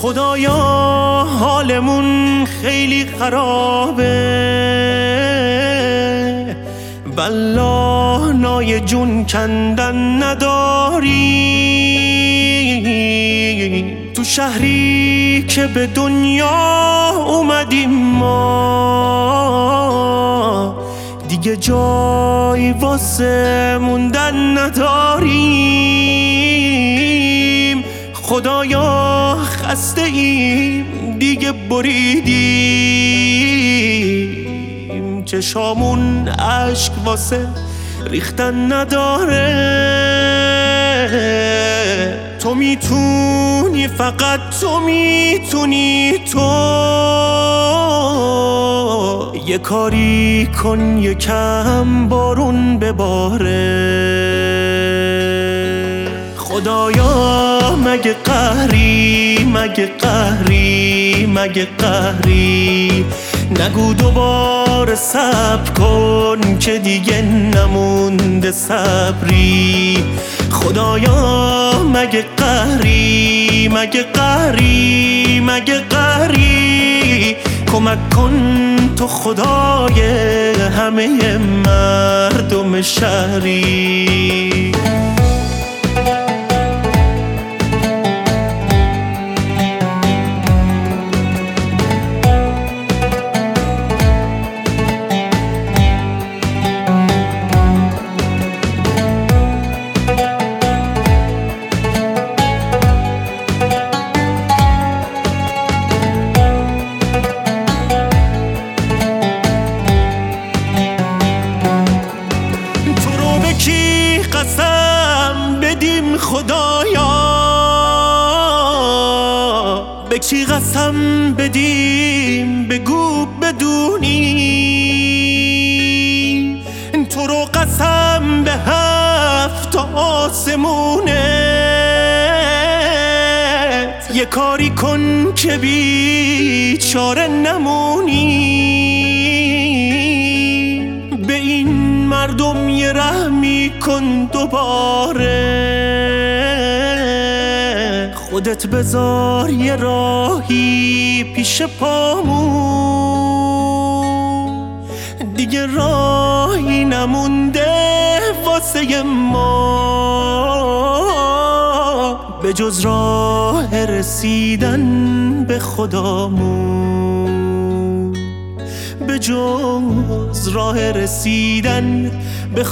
خدایا حالمون خیلی خرابه، والله نای جون کندن نداری. تو شهری که به دنیا اومدیم ما، دیگه جایی واسه موندن نداریم. خدایا خسته ایم دیگه بریدیم، چشامون اشک واسه ریختن نداره. تو میتونی، فقط تو میتونی، تو یه کاری کن یکم بارون بباره. خدایا مگه قهری، مگه قهری، مگه قهری، نگو دوباره صبر کن که دیگه نمونده صبری. خدایا مگه قهری، مگه قهری، مگه قهری، کمک کن تو خدای همه مردم شهری. قسم بدیم خدایا، به کی قسم بدیم بگو بدونی. تو رو قسم به هفت آسمونت، یه کاری کن که بیچاره نمونی. به این مردم یه رحمی کن دوباره، خودت بذار یه راهی پیش پامون، دیگه راهی نمونده واسه ما به جز راه رسیدن به خدامون، به جز راه رسیدن به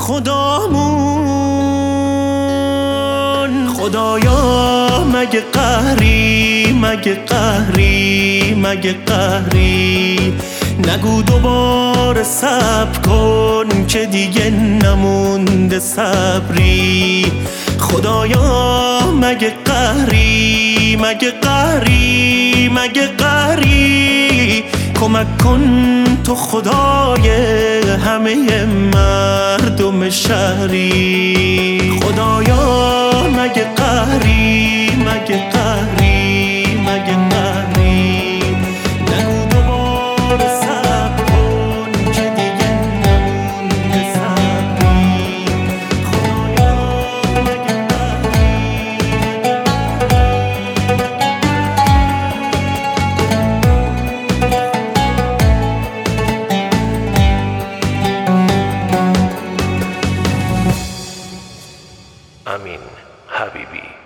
خدامون. خدایا مگه قهری، مگه قهری، مگه قهری، نگو دوباره صبر کن که دیگه نمونده صبری. خدایا مگه قهری، مگه قهری، مگه قهری، کمک کن تو خدای همه مردم شهری. خدایا مگه قهری، مگه قهری، مگه قهری، نگو دوباره صبر کن که دیگه نمونده صبری. خدایا مگه قهری. امین حبیبی.